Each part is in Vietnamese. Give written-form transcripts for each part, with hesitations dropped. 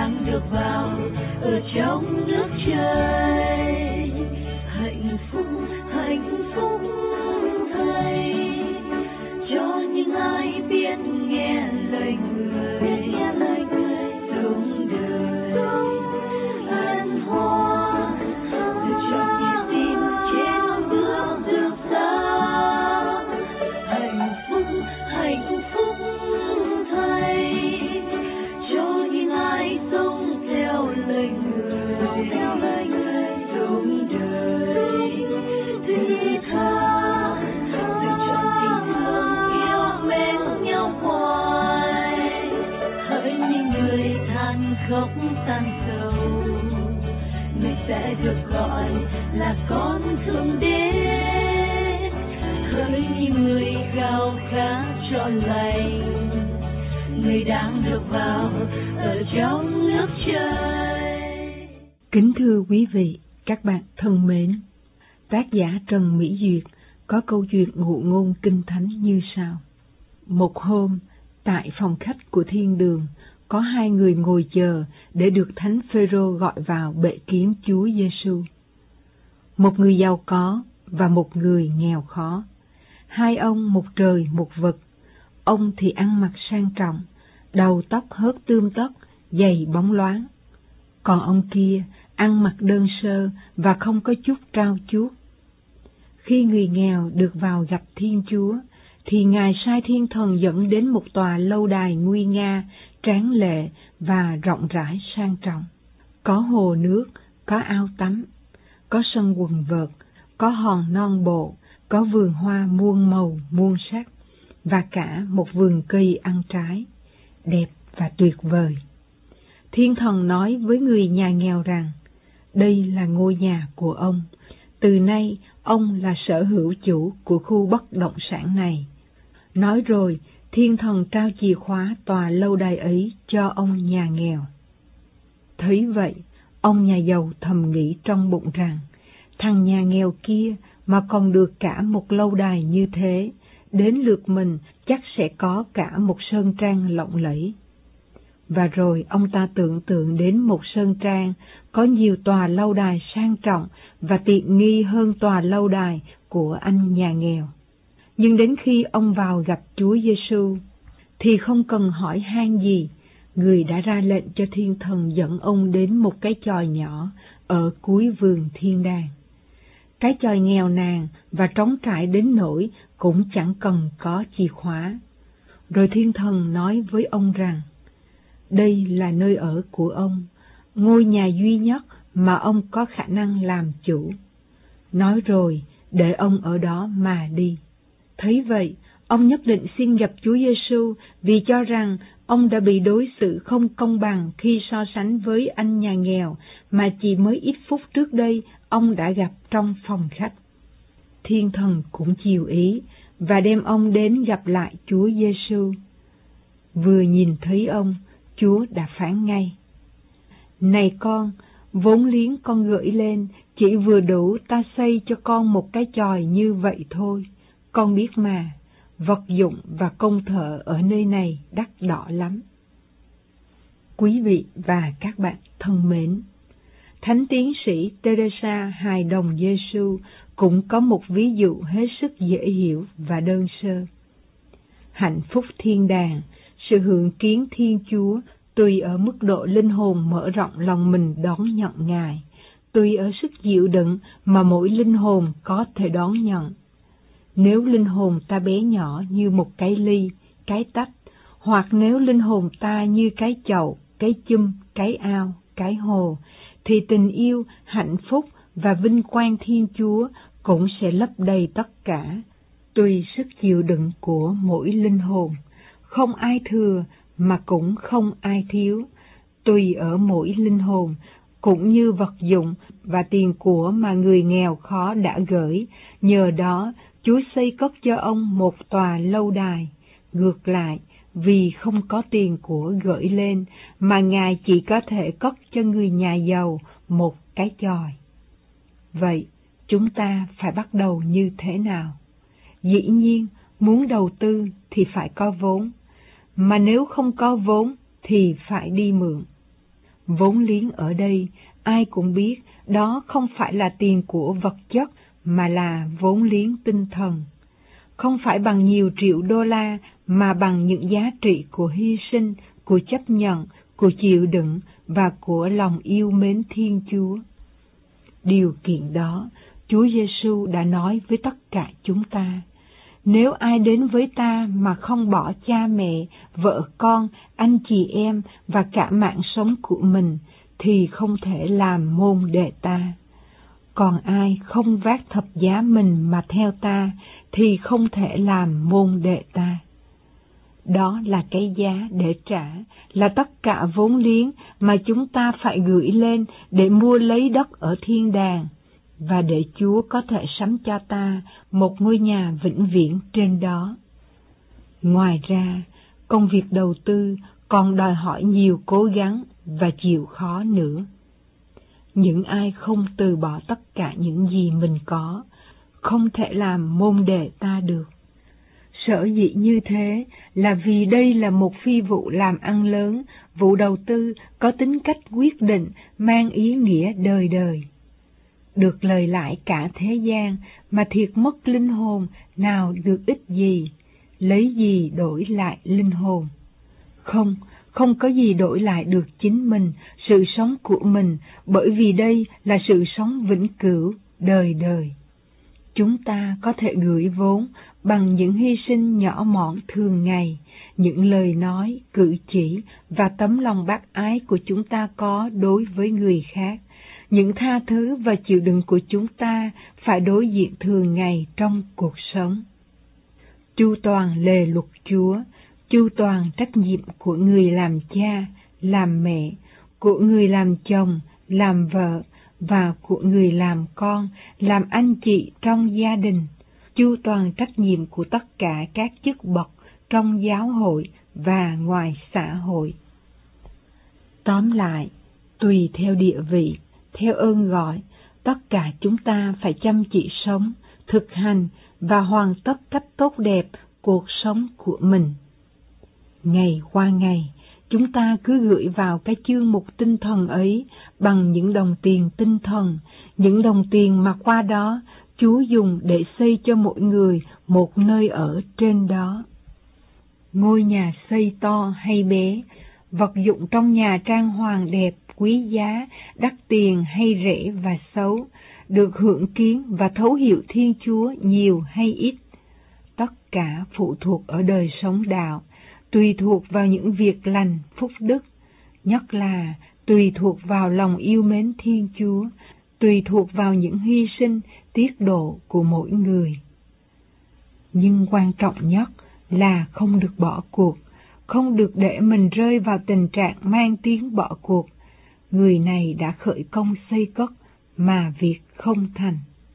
đang được vào ở trong nước trời. Hạnh phúc thay cho những ai biết nghe lời người, sống đời an hoa, từ trong nhịp tim trên bước đường xa. Hạnh phúc thay cho những ai sống theo lời người, sống đời thứ tha, từ trong tình thương yêu mến nhau hoài. Hỡi những người than khóc than sầu, người sẽ được gọi là con thượng đế. Hỡi những người khao khát trọn lành, người đang được vào ở trong nước trời. Kính thưa quý vị, các bạn thân mến, tác giả Trần Mỹ Duyệt có câu chuyện ngụ ngôn kinh thánh như sau. Một hôm, tại phòng khách của thiên đường, có hai người ngồi chờ để được Thánh Phêrô gọi vào bệ kiến Chúa Giêsu. Một người giàu có và một người nghèo khó. Hai ông một trời một vực. Ông thì ăn mặc sang trọng, đầu tóc hớt tươm tất, giày bóng loáng. Còn ông kia ăn mặc đơn sơ và không có chút trau chuốt. Khi người nghèo được vào gặp Thiên Chúa, thì Ngài sai thiên thần dẫn đến một tòa lâu đài nguy nga, tráng lệ và rộng rãi sang trọng. Có hồ nước, có ao tắm, có sân quần vợt, có hòn non bộ, có vườn hoa muôn màu muôn sắc, và cả một vườn cây ăn trái, đẹp và tuyệt vời. Thiên thần nói với người nhà nghèo rằng, đây là ngôi nhà của ông. Từ nay, ông là sở hữu chủ của khu bất động sản này. Nói rồi, thiên thần trao chìa khóa tòa lâu đài ấy cho ông nhà nghèo. Thấy vậy, ông nhà giàu thầm nghĩ trong bụng rằng, thằng nhà nghèo kia mà còn được cả một lâu đài như thế, đến lượt mình chắc sẽ có cả một sơn trang lộng lẫy. Và rồi ông ta tưởng tượng đến một sơn trang có nhiều tòa lâu đài sang trọng và tiện nghi hơn tòa lâu đài của anh nhà nghèo. Nhưng đến khi ông vào gặp Chúa Giêsu thì không cần hỏi han gì, người đã ra lệnh cho thiên thần dẫn ông đến một cái chòi nhỏ ở cuối vườn thiên đàng. Cái chòi nghèo nàn và trống trải đến nỗi cũng chẳng cần có chìa khóa. Rồi thiên thần nói với ông rằng, đây là nơi ở của ông, ngôi nhà duy nhất mà ông có khả năng làm chủ. Nói rồi, để ông ở đó mà đi. Thấy vậy, ông nhất định xin gặp Chúa Giêsu vì cho rằng ông đã bị đối xử không công bằng khi so sánh với anh nhà nghèo mà chỉ mới ít phút trước đây ông đã gặp trong phòng khách. Thiên thần cũng chiều ý và đem ông đến gặp lại Chúa Giêsu. Vừa nhìn thấy ông, Chúa đã phán ngay, này con, vốn liếng con gửi lên chỉ vừa đủ ta xây cho con một cái chòi như vậy thôi. Con biết mà, vật dụng và công thợ ở nơi này đắt đỏ lắm. Quý vị và các bạn thân mến, Thánh tiến sĩ Teresa hài đồng Giêsu cũng có một ví dụ hết sức dễ hiểu và đơn sơ. Hạnh phúc thiên đàng, sự hưởng kiến Thiên Chúa tùy ở mức độ linh hồn mở rộng lòng mình đón nhận Ngài, tùy ở sức chịu đựng mà mỗi linh hồn có thể đón nhận. Nếu linh hồn ta bé nhỏ như một cái ly, cái tách, hoặc nếu linh hồn ta như cái chậu, cái chum, cái ao, cái hồ, thì tình yêu, hạnh phúc và vinh quang Thiên Chúa cũng sẽ lấp đầy tất cả, tùy sức chịu đựng của mỗi linh hồn. Không ai thừa mà cũng không ai thiếu, tùy ở mỗi linh hồn, cũng như vật dụng và tiền của mà người nghèo khó đã gửi. Nhờ đó, Chúa xây cất cho ông một tòa lâu đài. Ngược lại, vì không có tiền của gửi lên, mà Ngài chỉ có thể cất cho người nhà giàu một cái chòi. Vậy, chúng ta phải bắt đầu như thế nào? Dĩ nhiên, muốn đầu tư thì phải có vốn, mà nếu không có vốn thì phải đi mượn. Vốn liếng ở đây, ai cũng biết, đó không phải là tiền của vật chất, mà là vốn liếng tinh thần. Không phải bằng nhiều triệu đô la, mà bằng những giá trị của hy sinh, của chấp nhận, của chịu đựng và của lòng yêu mến Thiên Chúa. Điều kiện đó, Chúa Giêsu đã nói với tất cả chúng ta. Nếu ai đến với ta mà không bỏ cha mẹ, vợ con, anh chị em và cả mạng sống của mình, thì không thể làm môn đệ ta. Còn ai không vác thập giá mình mà theo ta, thì không thể làm môn đệ ta. Đó là cái giá để trả, là tất cả vốn liếng mà chúng ta phải gửi lên để mua lấy đất ở thiên đàng, và để Chúa có thể sắm cho ta một ngôi nhà vĩnh viễn trên đó. Ngoài ra, công việc đầu tư còn đòi hỏi nhiều cố gắng và chịu khó nữa. Những ai không từ bỏ tất cả những gì mình có, không thể làm môn đệ ta được. Sở dĩ như thế là vì đây là một phi vụ làm ăn lớn, vụ đầu tư có tính cách quyết định, mang ý nghĩa đời đời. Được lời lãi cả thế gian mà thiệt mất linh hồn, nào được ích gì, lấy gì đổi lại linh hồn? Không có gì đổi lại được chính mình, sự sống của mình, bởi vì đây là sự sống vĩnh cửu, đời đời. Chúng ta có thể gửi vốn bằng những hy sinh nhỏ mọn thường ngày, những lời nói, cử chỉ và tấm lòng bác ái của chúng ta có đối với người khác, những tha thứ và chịu đựng của chúng ta phải đối diện thường ngày trong cuộc sống. Chu toàn lề luật Chúa, chu toàn trách nhiệm của người làm cha, làm mẹ, của người làm chồng, làm vợ, và của người làm con, làm anh chị trong gia đình, chu toàn trách nhiệm của tất cả các chức bậc trong giáo hội và ngoài xã hội. Tóm lại, tùy theo địa vị, theo ơn gọi, tất cả chúng ta phải chăm chỉ sống, thực hành và hoàn tất cách tốt đẹp cuộc sống của mình. Ngày qua ngày, chúng ta cứ gửi vào cái chương mục tinh thần ấy bằng những đồng tiền tinh thần, những đồng tiền mà qua đó Chúa dùng để xây cho mỗi người một nơi ở trên đó. Ngôi nhà xây to hay bé, vật dụng trong nhà trang hoàng đẹp, quý giá, đắt tiền hay rẻ và xấu, được hưởng kiến và thấu hiểu Thiên Chúa nhiều hay ít, tất cả phụ thuộc ở đời sống đạo, tùy thuộc vào những việc lành, phúc đức, nhất là tùy thuộc vào lòng yêu mến Thiên Chúa, tùy thuộc vào những hy sinh, tiết độ của mỗi người. Nhưng quan trọng nhất là không được bỏ cuộc, không được để mình rơi vào tình trạng mang tiếng bỏ cuộc. Người này đã khởi công xây cất mà việc không thành.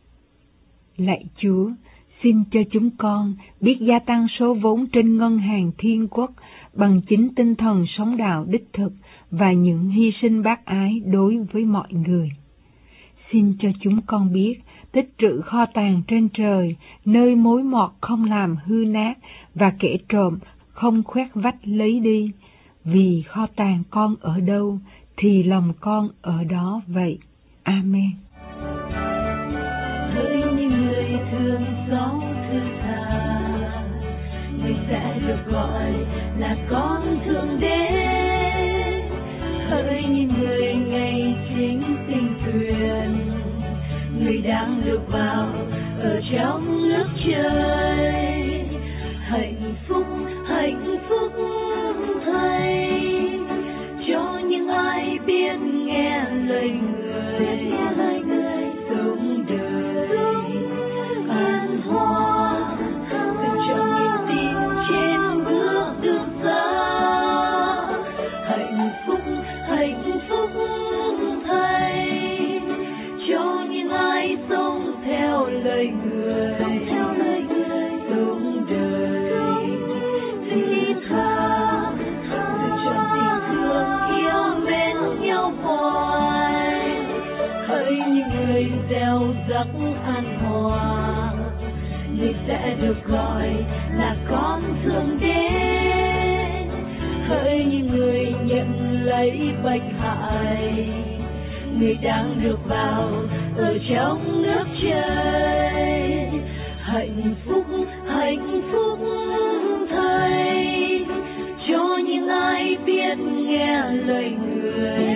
Lạy Chúa, xin cho chúng con biết gia tăng số vốn trên ngân hàng thiên quốc bằng chính tinh thần sống đạo đích thực và những hy sinh bác ái đối với mọi người. Xin cho chúng con biết tích trữ kho tàng trên trời, nơi mối mọt không làm hư nát và kẻ trộm không khoét vách lấy đi. Vì kho tàng con ở đâu thì lòng con ở đó vậy. Amen. Hỡi những người thương xót thứ tha, người sẽ được gọi là con Thượng Đế. Hỡi những người ngày chính tinh tuyền, người đang được vào ở trong nước trời. Hạnh phúc thay cho những ai biết nghe lời người, sống đời an hòa, từng chọn niềm tin trên bước đường xa. Hạnh phúc thay cho những ai sống theo lời người, sống đời thiết tha, từng chọn tình thương yêu mến nhau hoài. Hỡi những người gieo rắc an hòa, người sẽ được gọi là con Thượng Đế. Hỡi những người nhận lấy thấy bệnh hại. Người đang được vào ở trong nước trời, hạnh phúc thay cho những ai biết nghe lời người.